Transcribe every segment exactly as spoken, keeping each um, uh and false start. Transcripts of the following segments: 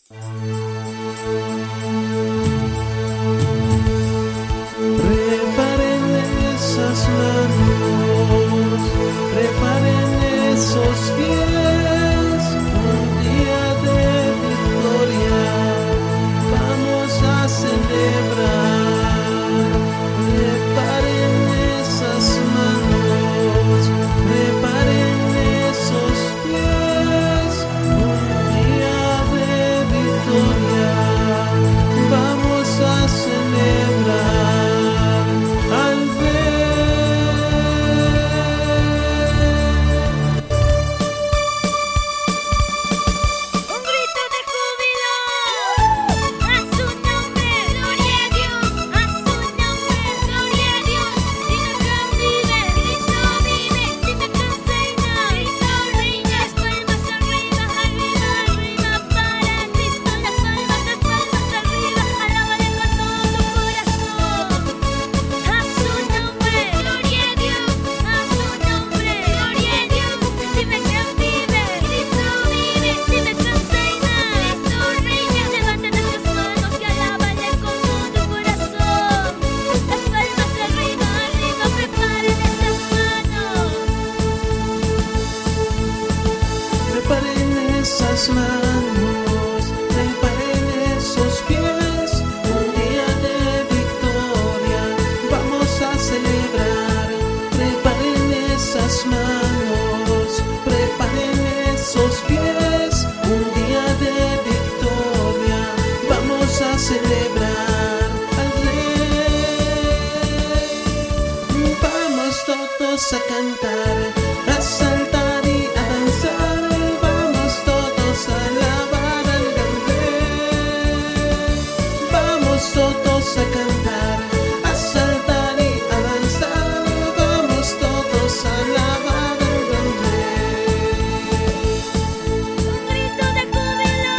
Preparen esas manos, preparen esos pies, un día de victoria vamos a celebrar. Preparen esas manos, preparen esos pies, un día de victoria vamos a celebrar. Al Un grito de júbilo a su nombre, gloria a Dios, a su nombre, gloria a Dios. Cristo vive, Cristo vive, Cristo reina, Cristo reina. Las palmas arriba, arriba, arriba para Cristo. Las palmas, las palmas arriba, alábale con todo tu corazón. A su nombre, gloria a Dios, a su nombre, gloria a Dios. Dime que vive, Cristo vive, dime que reina, Cristo reina. Levanten esas manos y alábale con todo tu corazón. Las palmas arriba, arriba, preparen esas manos. Preparen esas manos, preparen esos pies, un día de victoria vamos a celebrar. Preparen esas manos, preparen esos pies, un día de victoria vamos a celebrar al Rey. Vamos todos a cantar, a saltar y a danzar, vamos todos a alabar al gran Rey. Vamos todos a cantar, a saltar y a danzar, vamos todos a alabar al gran Rey. Un grito de júbilo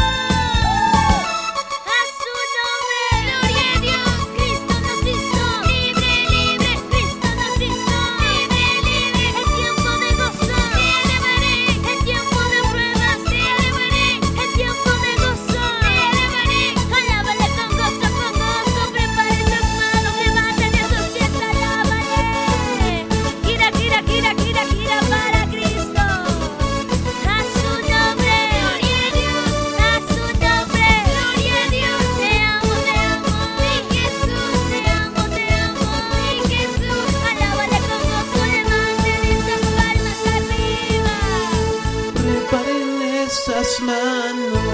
a su nombre, gloria a Dios. Cristo nos hizo libre, libre. Cristo nos hizo libre, libre. El tiempo de gozo te elevaré, el tiempo de pruebas te elevaré, el tiempo de gozo te elevaré. Alábale con gozo, con gozo. Prepare esas manos, levanten esos pies, alábale. Gira, gira, gira, gira, gira para Cristo. A su nombre, gloria a Dios, a su nombre, gloria a Dios. Te amo, te amo, mi Jesús, te amo, te amo, mi Jesús. Alábale con gozo, levanten esas palmas arriba. Preparen esas manos,